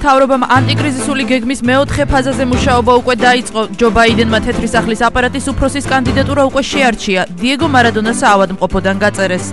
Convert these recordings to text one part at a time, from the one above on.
მთავრობამ ანტიკრიზისული გეგმის მეოთხე ფაზაზე მუშაობა უკვე დაიწყო. ჯო ბაიდენმა თეთრი სახლის აპარატის უფროსის კანდიდატურა უკვე შეარჩია. დიეგო მარადონას ავადმყოფოდან გაწერეს.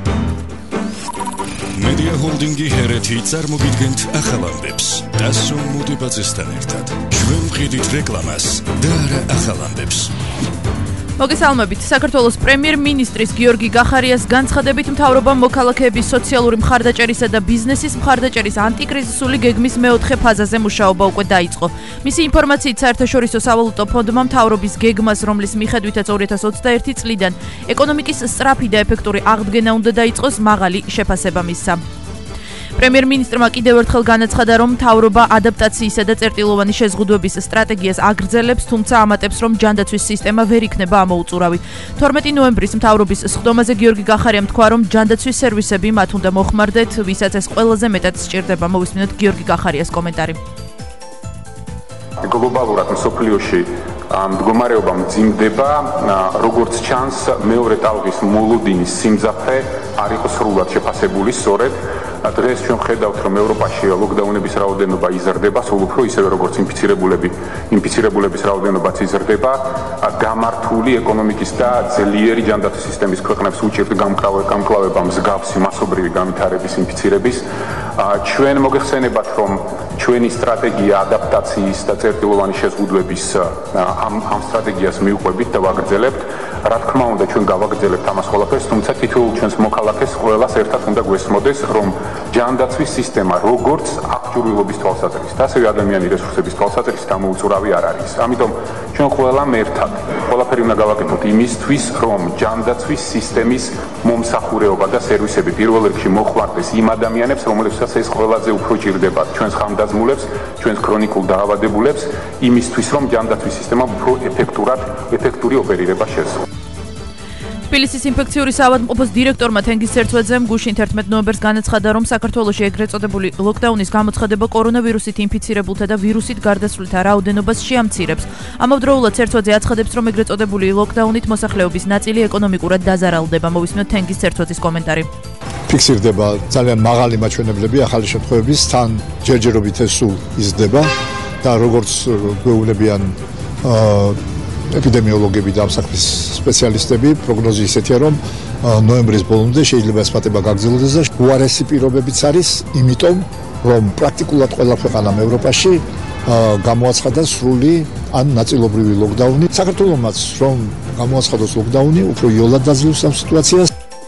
Media Holding-ი ჰერეთი წარმოგიდგენთ ახალ ამბებს. დასვენ მოდიბაძესთან ერთად. ჩვენ ვყიდით რეკლამას და არა ახალ ამბებს. მოგესალმებით. საქართველოს პრემიერ-მინისტრის გიორგი გახარიას განცხადებით მთავრობამ მოქალაქეების სოციალური მხარდაჭერისა და ბიზნესის მხარდაჭერის ანტიკრიზისული გეგმის მეოთხე ფაზაზე მუშაობა უკვე დაიწყო. მისი ინფორმაციით საერთაშორისო სავალუტო ფონდმა მთავრობის გეგმას, რომლის მიხედვითაც 2021 წლიდან ეკონომიკის სწრაფი და ეფექტური აღდგენა უნდა დაიწყოს, მაღალი შეფასება მისცა. პრემიერ-მინისტრმა კიდევ ერთხელ განაცხადა, რომ მთავრობა ადაპტაციისა და წერტილოვანი შეზღუდვების სტრატეგიას აგრძელებს, თუმცა ამატებს, რომ ჯანდაცვის სისტემა ვერ იქნება ამოუწურავი. 12 ნოემბრის მთავრობის სხდომაზე გიორგი გახარიამ თქვა, რომ ჯანდაცვის სერვისები მათ უნდა მოხმარდეთ, ვისაც ეს ყველაზე მეტად სჭირდება. მოვისმინოთ გიორგი გახარიას კომენტარი. გლობალურად მსოფლიოში მდგომარეობა მძიმდება, როგორც ჩანს, მეორე ტალღის მოლოდინის სიმძაფრე არ იყო სრულად შეფასებული სწორედ. დღეს ჩვენ ხედავთ, რომ ევროპაში ლოკდაუნების რაოდენობა იზრდება, სულ უფრო ისევე როგორც ინფიცირებულების რაოდენობაც იზრდება. გამართული ეკონომიკის და ძლიერი ჯანდაცვის სისტემის ქვეყნებს უჭირთ გამკლავება მსგავსი მასობრივი განვითარების ინფიცირების. ჩვენ მოგეხსენებათ, რომ ჩვენი სტრატეგია ადაპტაციის და წერტილოვანი შეზღუდვების ამ სტრატეგიას მივყვებით და ვაგრძელებთ. რა თქმა უნდა, ჩვენ გავაგრძელებთ ამას ყველაფერს, თუმცა თითოეულ ჩვენს მოქალაქეს ყველას ერთად უნდა გვესმოდეს, რომ ჯანდაცვის სისტემა როგორც აქტიურობის თვალსაზრისით, ასევე ადამიანური რესურსების თვალსაზრისით ამოუწურავი არ არის. ამიტომ ჩვენ ყველამ ერთად ყველაფერი უნდა გავაკეთოთ იმისთვის, რომ ჯანდაცვის სისტემის მომსახურეობა და სერვისები პირველ რიგში მოხმარდეს იმ ადამიანებს, რომლებსაც ეს ყველაზე უფრო ჭირდება, ჩვენს ხანდაზმულებს, ჩვენს ქრონიკულ დაავადებულებს, იმისთვის, რომ ჯანდაცვის სისტემა უფრო ეფექტური ოპერირება შეძლოს. თბილისის ინფექციური საავადმყოფოს დირექტორმა თენგიზ სერცვაძემ გუშინ 11 ნოემბერს განაცხადა, რომ საქართველოში ეგრეთ წოდებული ლოკდაუნის გამოცხადება კორონავირუსით ინფიცირებულთა და ვირუსით გარდაცვლილთა რაოდენობას შეამცირებს. ამავდროულად სერცვაძე აცხადებს, რომ ეგრეთ წოდებული ლოკდაუნით მოსახლეობის ნაწილი ეკონომიკურად დაზარალდება. მოვისმინოთ თენგიზ სერცვაძის კომენტარი. ფიქსირდება ძალიან მაღალი მაჩვენებლები ახალი შემთხვევების, თან ჯერჯერობით ეს სულ იზრდება და როგორც გვეუბნებიან ეპიდემიოლოგები და ამ საქმის სპეციალისტები, პროგნოზი ისეთია, რომ ნოემბრის ბოლომდე შეიძლება ეს პატება გაგრძელდეს და უარესი პირობებიც არის, იმიტომ რომ პრაქტიკულად ყველა ქვეყანამ ევროპაში გამოაცხადა სრული ან ნაწილობრივი ლოკდაუნი. საქართველოსაც რომ გამოაცხადოს ლოკდაუნი, უფრო იოლად დაძლევს ამ სიტუაციას.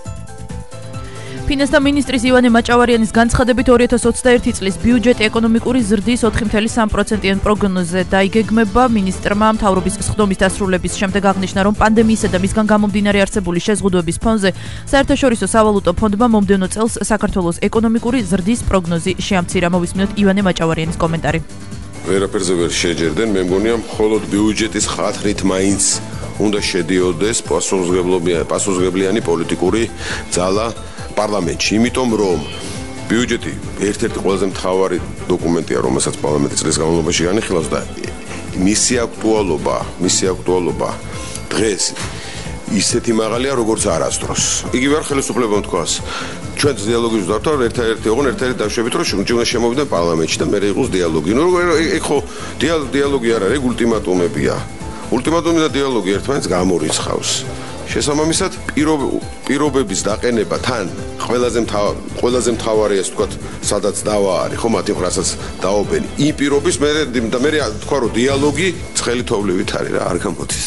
ფინანსთა მინისტრის ივანე მაჭავარიანის განცხადებით 2021 წლის ბიუჯეტი ეკონომიკური ზრდის 4.3%-იან პროგნოზზე დაიგეგმება. მინისტრმა მთავრობის სხდომის დასრულების შემდეგ აღნიშნა, რომ პანდემიისა და მისგან გამომდინარე არსებული შეზღუდვების ფონზე საერთაშორისო სავალუტო ფონდმა მომდევნო წელს საქართველოს ეკონომიკური ზრდის პროგნოზი შეამცირა. მოვისმინოთ ივანე მაჭავარიანის კომენტარი. ვერაფერზე ვერ შეჯერდნენ, მე მგონია მხოლოდ ბიუჯეტის ხათრით მაინც უნდა შედიოდეს პასუხისმგებლიანი პოლიტიკური ძალა პარლამენტში, იმიტომ რომ ბიუჯეტი ერთ-ერთი ყველაზე მთავარი დოკუმენტია, რომელსაც პარლამენტი წლის განმავლობაში განიხილავს და მისი აქტუალობა დღეს ისეთი მაღალია, როგორც არასდროს. იგივე არ ხელისუფლებამ თქვას, ჩვენ დიალოგის დავთავ ერთ-ერთი დავშვებით, რომ უნდა შემოვიდნენ პარლამენტში და მე იყოს დიალოგი. ნუ ეგ ხო დიალოგი არ არის, ულტიმატუმებია. ულტიმატუმი და დიალოგი ერთმანეთს გამორიცხავს. შესაბამისად, პირობების დაყენება თან ყველაზე მთავარი ეს თქვა, სადაც დავა არის, ხო, მათი რასაც დაობენ. იმ პირობის მე თქვა, რომ დიალოგი ცხელი თოვლივით არის რა, არ გამოდის.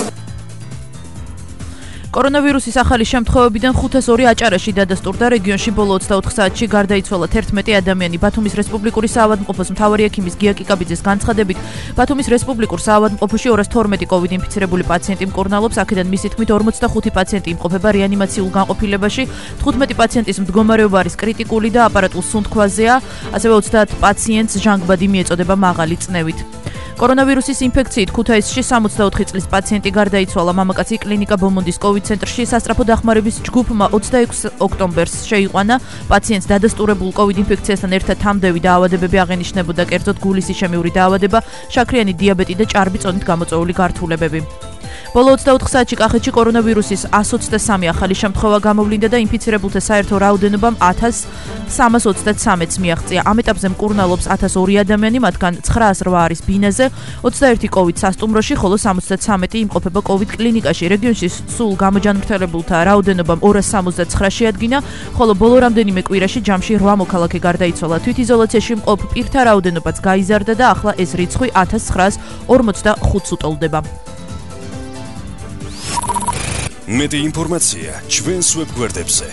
კორონავირუსის ახალი შემთხვევებიდან 502 აჭარაში დადასტურდა. რეგიონში ბოლო 24 საათში გარდაიცვალა 11 ადამიანი. ბათუმის რესპუბლიკური საავადმყოფოს მთავარი ექიმის გია კიკაბიძის განცხადებით, ბათუმის რესპუბლიკურ საავადმყოფოში 212 COVID ინფიცირებული პაციენტი მკურნალობს. აქედან მისი თქმით 45 პაციენტი იმყოფება რეანიმაციულ განყოფილებაში, 15 პაციენტის მდგომარეობა არის კრიტიკული და აპარატულ სუნთქვაზეა, ასევე 30 პაციენტს ჟანგბადი მიეწოდება მაღალი წნევით. კორონავირუსის ინფექციით ქუთაისში 64 წლის პაციენტი გარდაიცვალა. მამაკაცი კლინიკა ბომონდის COVID ცენტრში სასწრაფო დახმარების ჯგუფმა 26 ოქტომბერს შეიყვანა. პაციენტს დადასტურებულ COVID ინფექციასთან ერთად თამდევი დაავადებები აღენიშნებოდა, კერძოდ გულის იშემიური დაავადება, შაქრიანი დიაბეტი და ჭარბი წონით გამოწვეული გართულებები. ბოლო 24 საათში კახეთში კორონავირუსის 123 ახალი შემთხვევა გამოვლინდა და ინფიცირებულთა საერთო რაოდენობამ 1333-ს მიაღწია. ამ ეტაპზე მკურნალობს 1002 ადამიანი, მათგან 908 არის ბინაზე, 21 COVID სასტუმროში, ხოლო 73 იმყოფება COVID კლინიკაში. რეგიონში სულ გამოჯანმრთელებულთა რაოდენობამ 269 შეადგინა, ხოლო ბოლო რამდენიმე კვირაში ჯამში 8 მოქალაქე გარდაიცვალა. თვითიზოლაციაში მყოფ პირთა რაოდენობაც გაიზარდა და ახლა ეს რიცხვი 1945-ს უტოლდება. მეტი ინფორმაცია ჩვენს ვებგვერდებზე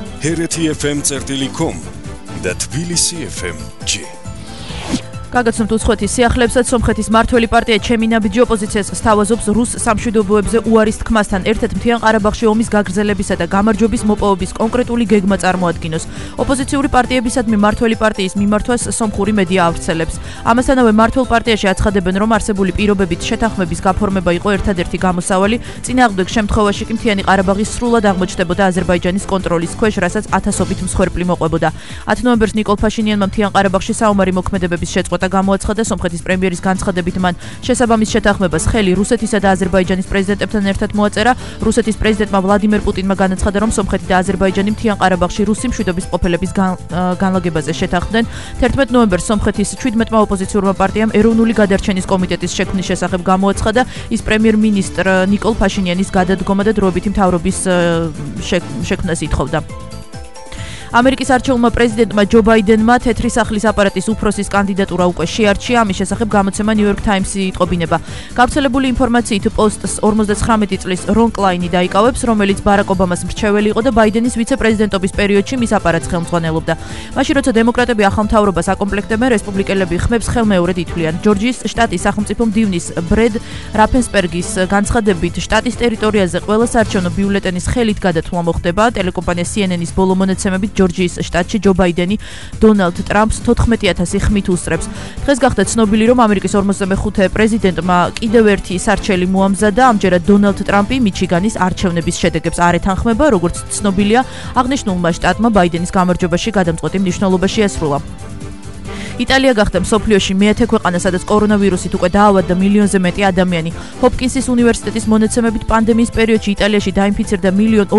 hrt.fm.com და tbilisi.fm.g. გაგაცნობთ უცხოეთის სიახლეებსაც. სომხეთის მმართველი პარტია ჩემი ნაბიჯი ოპოზიციას სთავაზობს რუს სამშვიდობოებზე უარის თქმასთან ერთად მთიან ყარაბაღში ომის გაგრძელებისა და გამარჯვების მოპოვების კონკრეტული გეგმა წარმოადგინოს. ოპოზიციური პარტიებისადმი მმართველი პარტიის მიმართვას სომხური მედია ავრცელებს. ამასთანავე მმართველ პარტიაში აცხადებენ, რომ არსებული პირობებით შეთანხმების გაფორმება იყო ერთადერთი გამოსავალი. წინააღმდეგ შემთხვევაში კი მთიანი ყარაბაღი სრულად აღმოჩნდებოდა აზერბაიჯანის კონტროლის ქვეშ, რასაც ათასობით მსხვერპლი მოყვებოდა. 10 ნოემბერს ნიკოლ ფაშინიანმა მთიან ყარაბაღში საომარი მოქმედებების შეწყვეტა გამოაცხადა. სომხეთის პრემიერის განცხადებით მან შესაბამის შეთანხმებას ხელი რუსეთისა და აზერბაიჯანის პრეზიდენტებთან ერთად მოაწერა. რუსეთის პრეზიდენტმა ვლადიმერ პუტინმა განაცხადა, რომ სომხეთი და აზერბაიჯანი მთიან ყარაბაღში რუსი მშვიდობის ყოფილების განლაგებაზე შეთანხმდნენ. 11 ნოემბერს სომხეთის 17-მა ოპოზიციურმა პარტიამ ეროვნული გადარჩენის კომიტეტის შექმნის შესახებ გამოაცხადა. ის პრემიერ-მინისტრ ნიკოლ ფაშინიანის გადადგომა და დროებითი მთავრობის შექმნას ითხოვდა. ამერიკის არჩეულმა პრეზიდენტმა ჯო ბაიდენმა თეთრი სახლის აპარატის უფროსის კანდიდატურა უკვე შეარჩია. ამის შესახებ გამოცემა New York Times-ი იტყობინება. გავრცელებული ინფორმაციით პოსტს 59 წლის რონ კლაინი დაიკავებს, რომელიც ბარაკ ობამას მრჩეველი იყო და ბაიდენის ვიცე-პრეზიდენტობის პერიოდში მის აპარატს ხელმძღვანელობდა. მაშინ როცა დემოკრატები ახალ მთავრობას აკომპლექტებენ, რესპუბლიკელები ხმებს ხელმეორედ ითვლიან. ჯორჯიის შტატის სახელმწიფო მდივნის ბრედ რაფენსბერგის განცხადებით, შტატის ტერიტორიაზე ყველა საარჩევნო ბიულეტენის ხელით გადათვლა მოხდება. ტელეკომპანია CNN-ის ბოლო მონაცემებით ჯორჯიის შტატში ჯო ბაიდენი დონალდ ტრამპს 14,000 ხმით უსწრებს. დღეს გახდა ცნობილი, რომ ამერიკის 45 პრეზიდენტმა კიდევ ერთი სარჩელი მოამზადა. ამჯერად დონალდ ტრამპი მიჩიგანის არჩევნების შედეგებს არ ეთანხმება, როგორც ცნობილია, აღნიშნულმა შტატმა ბაიდენის გამარჯვებაში გადამწყვეტი მნიშვნელობა შეასრულა. იტალია გახდა მსოფლიოში მეათე ქვეყანა, სადაც კორონავირუსით უკვე დაავადდა მილიონზე მეტი ადამიანი. ჰოპკინსის უნივერსიტეტის მონაცემებით პანდემიის პერიოდში იტალიაში დაინფიცირდა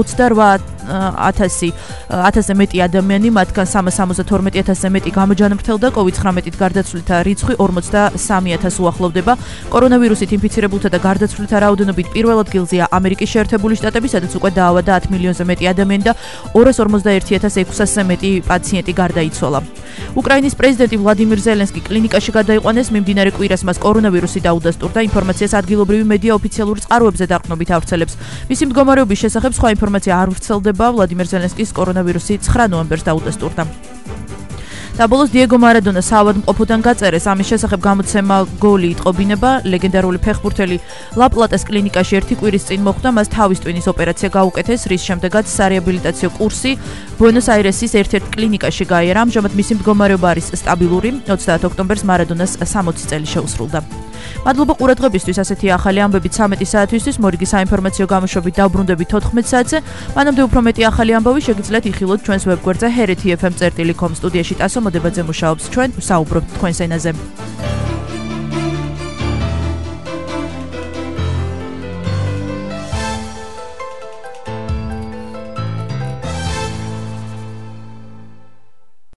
1,28,000-ზე მეტი ადამიანი, მათგან 372,000-ზე მეტი გამოჯანმრთელდა. COVID-19-ით გარდაცვლილთა რიცხვი 43,000-ს უახლოვდება. კორონავირუსით ინფიცირებულთა და გარდაცვლილთა რაოდენობით პირველ ადგილზეა ამერიკის შეერთებული შტატები, სადაც უკვე დაავადდა 10 მილიონზე მეტი ადამიანი და 241,600-ზე მეტი პაციენტი გარდაიცვალა. უკრაინის პრეზიდენტი ვლადიმირ ზელენსკი კლინიკაში გადაიყვანეს. მიმდინარე კვირას მას კორონავირუსი დაუდასტურდა. ინფორმაციას ადგილობრივი მედია ოფიციალურ წყაროებზე დაყრდნობით ავრცელებს. მისი მდგომარეობის შესახებ სხვა ინფორმაცია არ ვრცელდება. ვლადიმირ ზელენსკის კორონავირუსი 9 ნოემბერს დაუდასტურდა. და ბოლოს დიეგო მარადონა საავადმყოფოდან გაწერეს. ამის შესახებ გამოცემა გოლი იტყობინება. ლეგენდარული ფეხბურთელი ლა-პლატას კლინიკაში ერთი კვირის წინ მოხვდა. მას თავის ტვინის ოპერაცია გაუკეთეს, რის შემდეგაც სარეაბილიტაციო კურსი ბუენოს-აირესის ერთ-ერთ კლინიკაში გაიარა. ამჟამად მისი მდგომარეობა არის სტაბილური. 30 ოქტომბერს მარადონას 60 წელი შეუსრულდა. მადლობა ყურადღებისთვის. ასეთი ახალი ამბები 13 საათისთვის. მორიგი საინფორმაციო გამოშვებით დავბრუნდებით 14 საათზე. მანამდე უფრო მეტი ახალი ამბავი შეგიძლიათ იხილოთ ჩვენს ვებგვერდზე hrt.fm.com. სტუდიაში ტასო მოდებაძე მუშაობს. ჩვენ საუბრობთ თქვენს ენაზე.